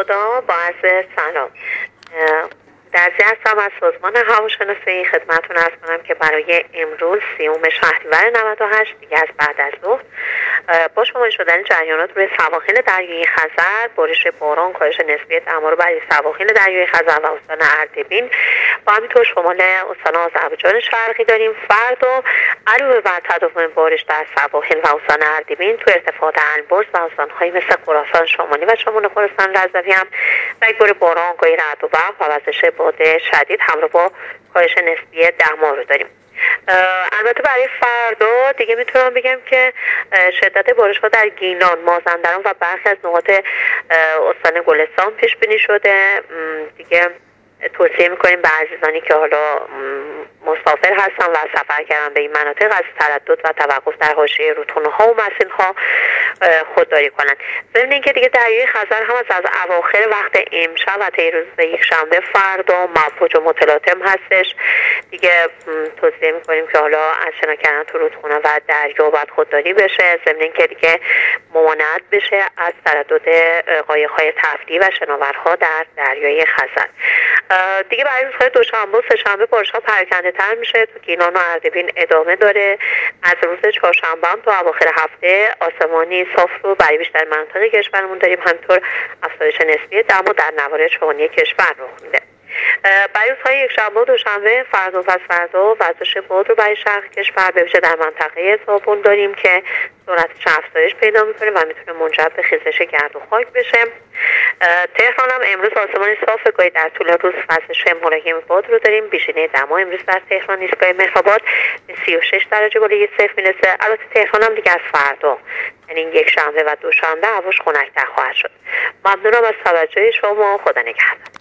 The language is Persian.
خدا با عرض سلام. در هستم از سازمان هواشناسی خدمتتون عرض کنم که برای امروز 30 شهریور 98 دیگه از بعد از ظهر با شمال شدن جریانات روی سواحل دریای خزر، بارش باران، کاهش نسبی دما رو برای سواحل دریای خزر و استان اردبیل و همینطور شمال استان آذربایجان شرقی داریم. فردا علاوه بر تداوم بارش در سواحل و استان اردبیل تو ارتفاعات البرز و استان‌های مثل خراسان شمالی و شمال خراسان رضوی هم یک باران، گاهی رعد و برق و وزش باد شدید همراه با کاهش نسبی دما رو داریم. البته برای فردا دیگه میتونم بگم که شدت بارش ها در گیلان، مازندران و برخی از نقاط استان گلستان پیش بینی شده. دیگه توصیه میکنیم به عزیزانی که حالا مسافر هستن و سفر کردن به این مناطق از تردد و توقف در حاشیه رودخونه ها و مسیرها خودداری کنند. ضمن اینکه دیگه دریای خزر هم از اواخر وقت امشب و طی روز یک شنبه فردا موج و متلاطم هستش. دیگه توصیه میکنیم که حالا از شنا کردن تو رودخونه و دریا باید خودداری بشه. ضمن اینکه دیگه ممانعت بشه از تردد قایق‌های تفریحی و شناورها در دریای خزر. دیگه برای روزهای دوشنبه و سه‌شنبه بارش‌ها پراکنده‌تر میشه. تو گیلان و اردبیل ادامه داره. از روز چهارشنبه هم تا اواخر هفته آسمانی صاف رو برای بیشتر مناطق کشورمون داریم. همینطور افزایش نسبی دما در نوار شمالی کشور رخ میده. برای روزهای یکشنبه و دوشنبه فردا و پس فردا وزش باد رو برای شرق کشور به ویژه در منطقه زابل داریم که سرعتش افزایش پیدا میکنه و میتونه منجر به خیزش گرد و خاک بشه. تهران هم امروز آسمان صاف، گاهی در طول روز وزش ملایم باد رو داریم. بیشینه دما امروز در تهران ایستگاه مهرآباد به 36 درجه بالای صفر میرسه. البته تهران هم دیگه از فردا یعنی یک شنبه و دوشنبه هواش خنک‌تر خواهد شد. ممنونم از توجه شما. خدا نگهدار.